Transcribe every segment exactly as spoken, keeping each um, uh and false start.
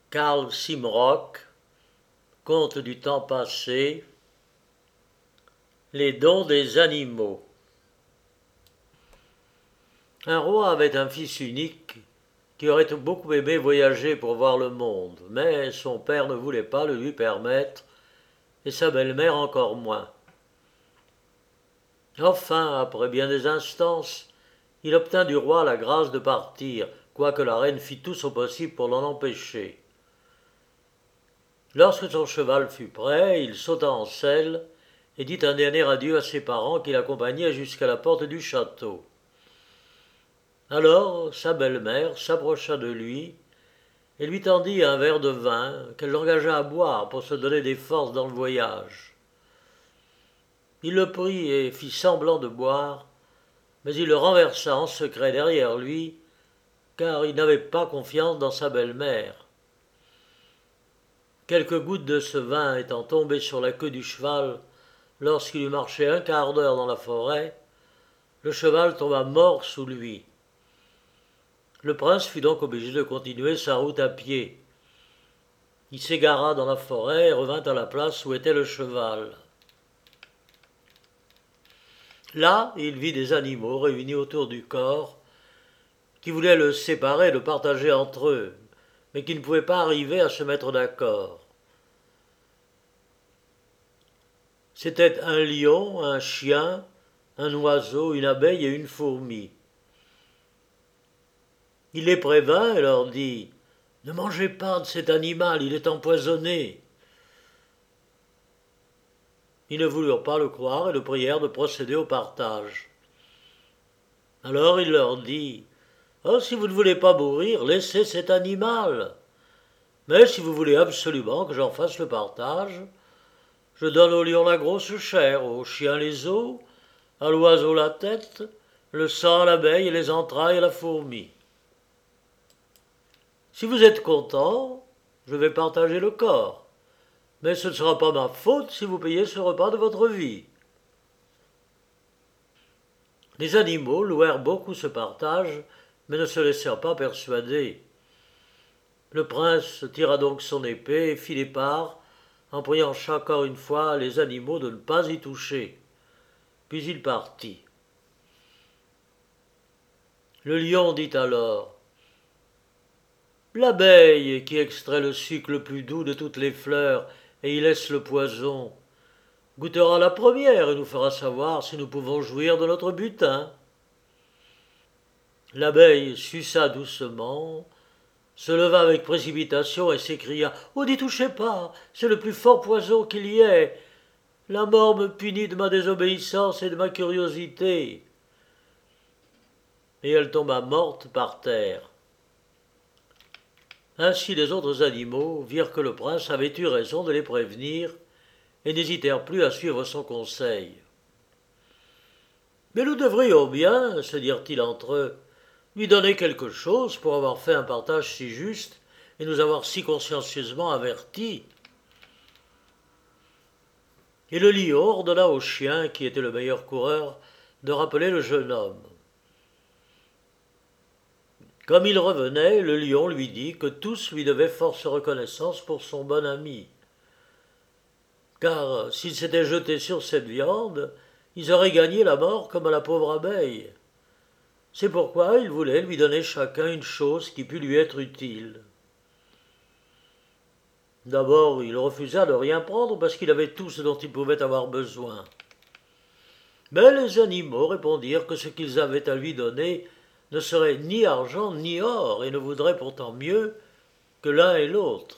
Karl Simrock, Conte du temps passé, les dons des animaux. Un roi avait un fils unique qui aurait beaucoup aimé voyager pour voir le monde, mais son père ne voulait pas le lui permettre, et sa belle-mère encore moins. Enfin, après bien des instances, il obtint du roi la grâce de partir, quoique la reine fit tout son possible pour l'en empêcher. Lorsque son cheval fut prêt, il sauta en selle et dit un dernier adieu à ses parents qui l'accompagnaient jusqu'à la porte du château. Alors sa belle-mère s'approcha de lui et lui tendit un verre de vin qu'elle l'engagea à boire pour se donner des forces dans le voyage. Il le prit et fit semblant de boire, mais il le renversa en secret derrière lui, car il n'avait pas confiance dans sa belle-mère. Quelques gouttes de ce vin étant tombées sur la queue du cheval lorsqu'il eut marché un quart d'heure dans la forêt, le cheval tomba mort sous lui. Le prince fut donc obligé de continuer sa route à pied. Il s'égara dans la forêt et revint à la place où était le cheval. Là, il vit des animaux réunis autour du corps, qui voulaient le séparer, le partager entre eux, mais qui ne pouvaient pas arriver à se mettre d'accord. C'était un lion, un chien, un oiseau, une abeille et une fourmi. Il les prévint et leur dit « Ne mangez pas de cet animal, il est empoisonné ». Ils ne voulurent pas le croire et le prièrent de procéder au partage. Alors il leur dit « Oh, si vous ne voulez pas mourir, laissez cet animal. Mais si vous voulez absolument que j'en fasse le partage, je donne au lion la grosse chair, au chien les os, à l'oiseau la tête, le sang à l'abeille et les entrailles à la fourmi. Si vous êtes content, je vais partager le corps. Mais ce ne sera pas ma faute si vous payez ce repas de votre vie. » Les animaux louèrent beaucoup ce partage, mais ne se laissèrent pas persuader. Le prince tira donc son épée et fit les parts, en priant chacun une fois les animaux de ne pas y toucher. Puis il partit. Le lion dit alors « L'abeille qui extrait le sucre le plus doux de toutes les fleurs et y laisse le poison, goûtera la première et nous fera savoir si nous pouvons jouir de notre butin. » L'abeille suça doucement, se leva avec précipitation et s'écria « Oh, n'y touchez pas, c'est le plus fort poison qu'il y ait. La mort me punit de ma désobéissance et de ma curiosité. » Et elle tomba morte par terre. Ainsi les autres animaux virent que le prince avait eu raison de les prévenir et n'hésitèrent plus à suivre son conseil. « Mais nous devrions bien, se dirent-ils entre eux, lui donner quelque chose pour avoir fait un partage si juste et nous avoir si consciencieusement avertis. » Et le lion ordonna au chien, qui était le meilleur coureur, de rappeler le jeune homme. Comme il revenait, le lion lui dit que tous lui devaient force reconnaissance pour son bon ami. Car s'ils s'étaient jetés sur cette viande, ils auraient gagné la mort comme à la pauvre abeille. C'est pourquoi il voulait lui donner chacun une chose qui pût lui être utile. D'abord, il refusa de rien prendre parce qu'il avait tout ce dont il pouvait avoir besoin. Mais les animaux répondirent que ce qu'ils avaient à lui donner ne serait ni argent ni or et ne voudraient pourtant mieux que l'un et l'autre.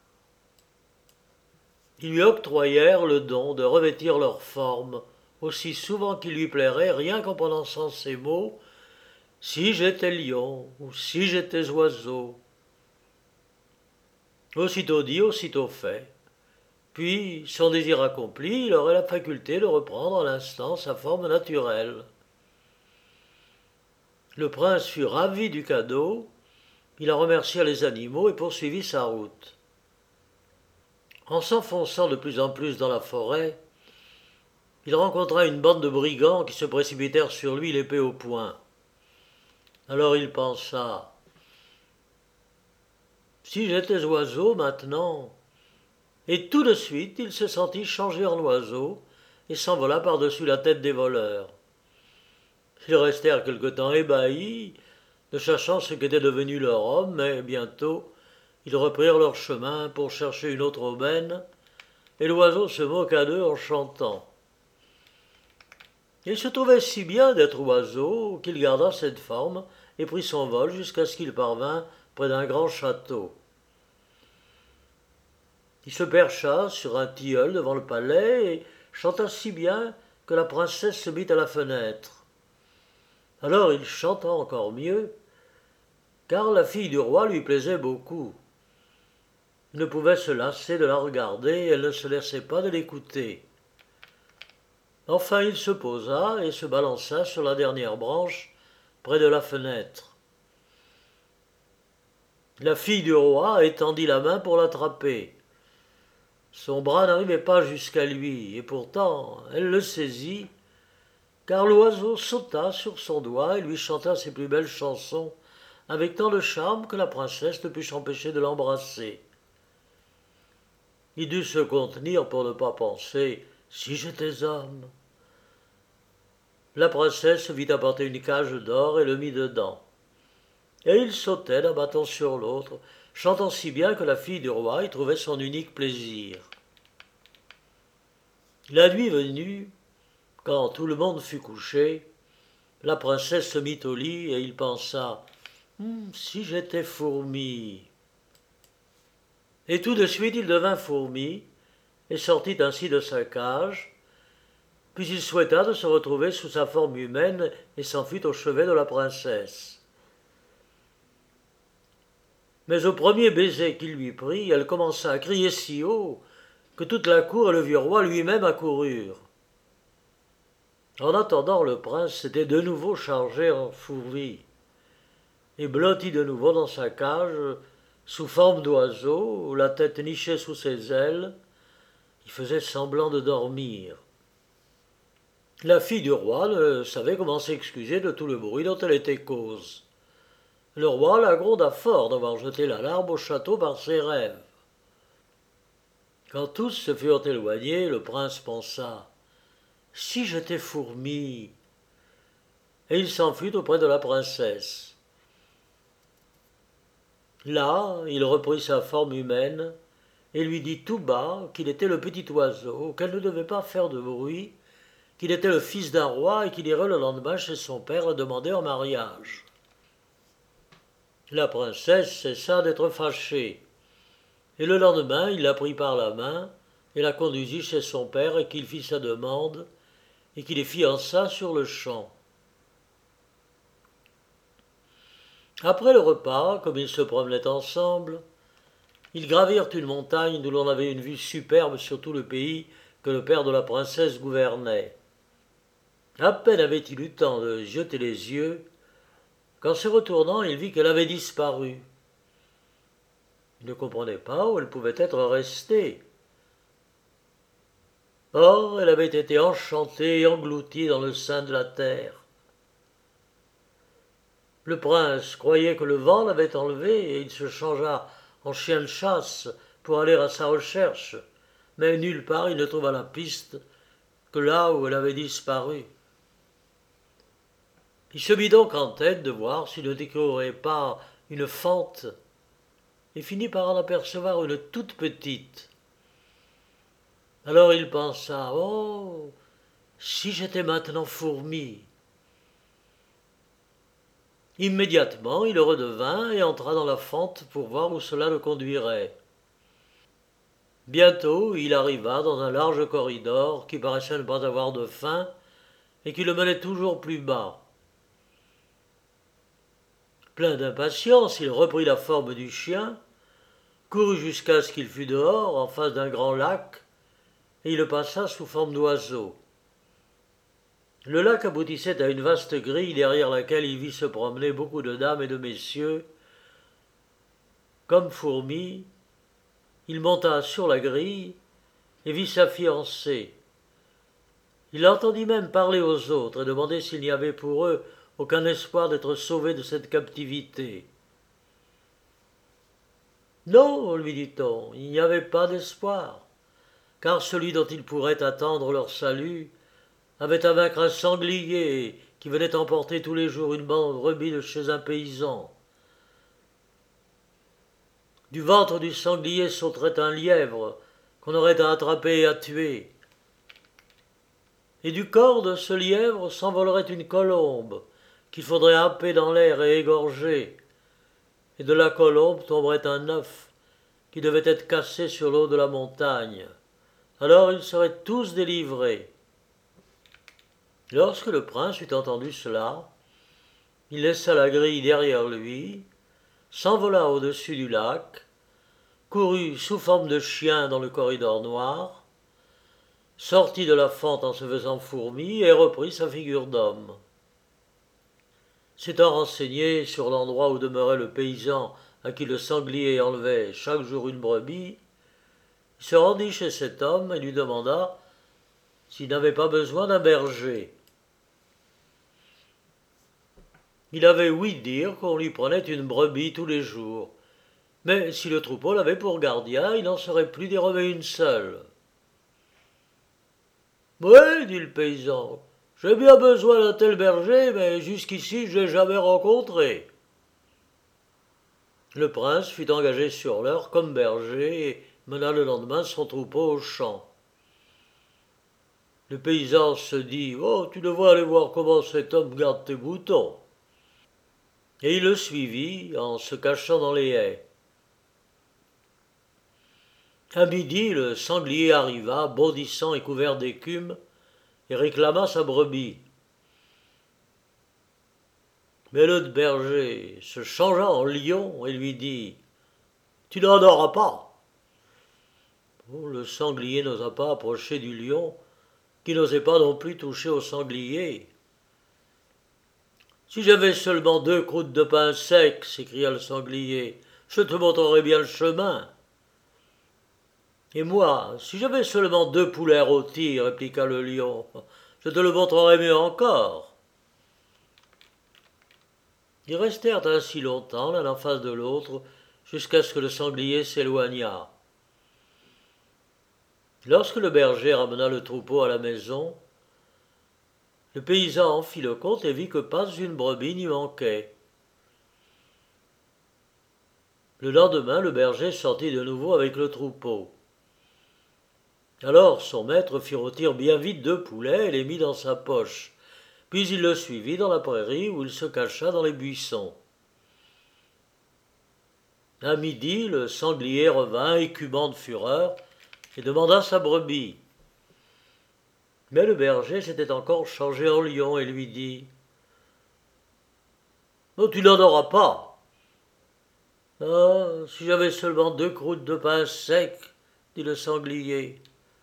Ils lui octroyèrent le don de revêtir leur forme aussi souvent qu'il lui plairait, rien qu'en prononçant ces mots « Si j'étais lion » ou « Si j'étais oiseau ». Aussitôt dit, aussitôt fait. Puis, son désir accompli, il aurait la faculté de reprendre à l'instant sa forme naturelle. Le prince fut ravi du cadeau, il en remercia les animaux et poursuivit sa route. En s'enfonçant de plus en plus dans la forêt, il rencontra une bande de brigands qui se précipitèrent sur lui l'épée au poing. Alors il pensa « si j'étais oiseau maintenant. Et tout de suite il se sentit changer en oiseau et s'envola par-dessus la tête des voleurs. Ils restèrent quelque temps ébahis, ne sachant ce qu'était devenu leur homme, mais bientôt ils reprirent leur chemin pour chercher une autre aubaine, et l'oiseau se moqua d'eux en chantant. Il se trouvait si bien d'être oiseau qu'il garda cette forme et prit son vol jusqu'à ce qu'il parvint près d'un grand château. Il se percha sur un tilleul devant le palais et chanta si bien que la princesse se mit à la fenêtre. Alors il chanta encore mieux, car la fille du roi lui plaisait beaucoup. Il ne pouvait se lasser de la regarder et elle ne se lassait pas de l'écouter. Enfin il se posa et se balança sur la dernière branche près de la fenêtre. La fille du roi étendit la main pour l'attraper. Son bras n'arrivait pas jusqu'à lui, et pourtant elle le saisit, car l'oiseau sauta sur son doigt et lui chanta ses plus belles chansons, avec tant de charme que la princesse ne put s'empêcher de l'embrasser. Il dut se contenir pour ne pas penser « si j'étais homme ». La princesse vit apporter une cage d'or et le mit dedans. Et il sautait d'un bâton sur l'autre, chantant si bien que la fille du roi y trouvait son unique plaisir. La nuit venue, quand tout le monde fut couché, la princesse se mit au lit et il pensa hm, « si j'étais fourmi ». Et tout de suite il devint fourmi et sortit ainsi de sa cage, puis il souhaita de se retrouver sous sa forme humaine et s'enfuit au chevet de la princesse. Mais au premier baiser qu'il lui prit, elle commença à crier si haut que toute la cour et le vieux roi lui-même accoururent. En attendant, le prince s'était de nouveau chargé en fourmi et blotti de nouveau dans sa cage, sous forme d'oiseau, la tête nichée sous ses ailes, il faisait semblant de dormir. La fille du roi ne savait comment s'excuser de tout le bruit dont elle était cause. Le roi la gronda fort d'avoir jeté l'alarme au château par ses rêves. Quand tous se furent éloignés, le prince pensa « si j'étais fourmi » et il s'enfuit auprès de la princesse. Là, il reprit sa forme humaine et lui dit tout bas qu'il était le petit oiseau, qu'elle ne devait pas faire de bruit, qu'il était le fils d'un roi et qu'il irait le lendemain chez son père le demander en mariage. La princesse cessa d'être fâchée, et le lendemain il la prit par la main et la conduisit chez son père et qu'il fit sa demande et qu'il les fiança sur le champ. Après le repas, comme ils se promenaient ensemble, ils gravirent une montagne d'où l'on avait une vue superbe sur tout le pays que le père de la princesse gouvernait. À peine avait-il eu temps de jeter les yeux, qu'en se retournant, il vit qu'elle avait disparu. Il ne comprenait pas où elle pouvait être restée. Or, elle avait été enchantée et engloutie dans le sein de la terre. Le prince croyait que le vent l'avait enlevée et il se changea en chien de chasse pour aller à sa recherche, mais nulle part il ne trouva la piste que là où elle avait disparu. Il se mit donc en tête de voir s'il ne découvrait pas une fente et finit par en apercevoir une toute petite. Alors il pensa « Oh, si j'étais maintenant fourmi !» Immédiatement, il redevint et entra dans la fente pour voir où cela le conduirait. Bientôt, il arriva dans un large corridor qui paraissait ne pas avoir de fin et qui le menait toujours plus bas. Plein d'impatience, il reprit la forme du chien, courut jusqu'à ce qu'il fût dehors, en face d'un grand lac, et il le passa sous forme d'oiseau. Le lac aboutissait à une vaste grille derrière laquelle il vit se promener beaucoup de dames et de messieurs. Comme fourmi, il monta sur la grille et vit sa fiancée. Il entendit même parler aux autres et demander s'il n'y avait pour eux aucun espoir d'être sauvés de cette captivité. Non, lui dit-on, il n'y avait pas d'espoir, car celui dont ils pourraient attendre leur salut avait à vaincre un sanglier qui venait emporter tous les jours une bande de brebis de chez un paysan. Du ventre du sanglier sauterait un lièvre qu'on aurait à attraper et à tuer. Et du corps de ce lièvre s'envolerait une colombe qu'il faudrait happer dans l'air et égorger. Et de la colombe tomberait un œuf qui devait être cassé sur l'eau de la montagne. Alors ils seraient tous délivrés. Lorsque le prince eut entendu cela, il laissa la grille derrière lui, s'envola au-dessus du lac, courut sous forme de chien dans le corridor noir, sortit de la fente en se faisant fourmi et reprit sa figure d'homme. S'étant renseigné sur l'endroit où demeurait le paysan à qui le sanglier enlevait chaque jour une brebis, il se rendit chez cet homme et lui demanda s'il n'avait pas besoin d'un berger. Il avait ouï dire qu'on lui prenait une brebis tous les jours, mais si le troupeau l'avait pour gardien, il n'en serait plus dérobé une seule. « Oui, dit le paysan, j'ai bien besoin d'un tel berger, mais jusqu'ici je l'ai jamais rencontré. » Le prince fut engagé sur l'heure comme berger et mena le lendemain son troupeau au champ. Le paysan se dit « Oh, tu devrais aller voir comment cet homme garde tes moutons. » Et il le suivit en se cachant dans les haies. À midi, le sanglier arriva, bondissant et couvert d'écume, et réclama sa brebis. Mais le berger se changea en lion et lui dit « Tu n'en auras pas. » Bon, le sanglier n'osa pas approcher du lion, qui n'osait pas non plus toucher au sanglier. « Si j'avais seulement deux croûtes de pain sec, s'écria le sanglier, je te montrerais bien le chemin. » Et moi, si j'avais seulement deux poulets rôtis, répliqua le lion, je te le montrerais mieux encore. Ils restèrent ainsi longtemps, l'un en face de l'autre, jusqu'à ce que le sanglier s'éloignât. Lorsque le berger ramena le troupeau à la maison, le paysan en fit le compte et vit que pas une brebis n'y manquait. Le lendemain, le berger sortit de nouveau avec le troupeau. Alors son maître fit rôtir bien vite deux poulets et les mit dans sa poche. Puis il le suivit dans la prairie où il se cacha dans les buissons. À midi, le sanglier revint, écumant de fureur, et demanda sa brebis. Mais le berger s'était encore changé en lion et lui dit « Non, tu n'en auras pas. »« Ah, si j'avais seulement deux croûtes de pain sec, dit le sanglier. »«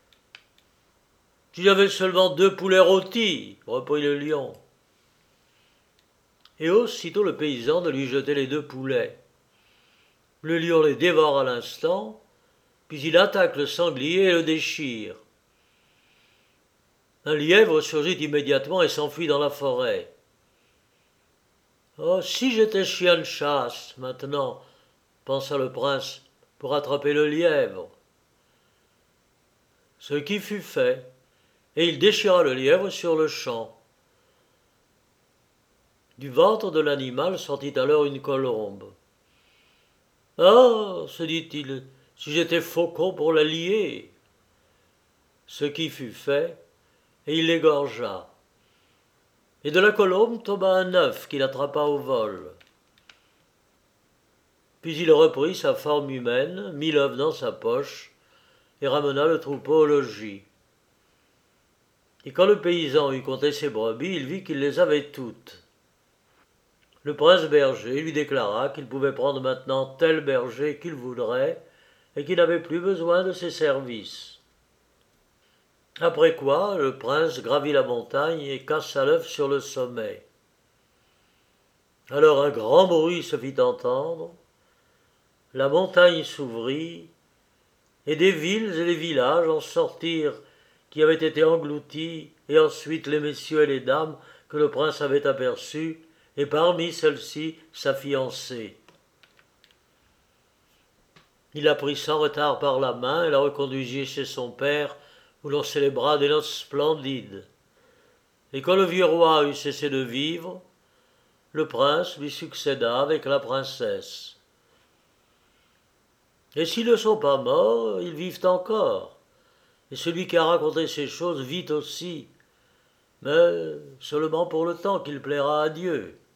Si j'avais seulement deux poulets rôtis, reprit le lion. » Et aussitôt le paysan de lui jeter les deux poulets. Le lion les dévore à l'instant, puis il attaque le sanglier et le déchire. Un lièvre surgit immédiatement et s'enfuit dans la forêt. « Oh, si j'étais chien de chasse, maintenant, pensa le prince, pour attraper le lièvre. » Ce qui fut fait, et il déchira le lièvre sur le champ. Du ventre de l'animal sortit alors une colombe. « Ah, se dit-il, si j'étais faucon pour la lier !» Ce qui fut fait, et il l'égorgea. Et de la colombe tomba un œuf qu'il attrapa au vol. Puis il reprit sa forme humaine, mit l'œuf dans sa poche, et ramena le troupeau au logis. Et quand le paysan eut compté ses brebis, il vit qu'il les avait toutes. Le prince berger lui déclara qu'il pouvait prendre maintenant tel berger qu'il voudrait, et qu'il n'avait plus besoin de ses services. Après quoi, le prince gravit la montagne et cassa l'œuf sur le sommet. Alors un grand bruit se fit entendre, la montagne s'ouvrit, et des villes et des villages en sortirent qui avaient été engloutis, et ensuite les messieurs et les dames que le prince avait aperçus, et parmi celles-ci sa fiancée. Il la prit sans retard par la main et la reconduisit chez son père, où l'on célébra des noces splendides. Et quand le vieux roi eut cessé de vivre, le prince lui succéda avec la princesse. Et s'ils ne sont pas morts, ils vivent encore. Et celui qui a raconté ces choses vit aussi, mais seulement pour le temps qu'il plaira à Dieu.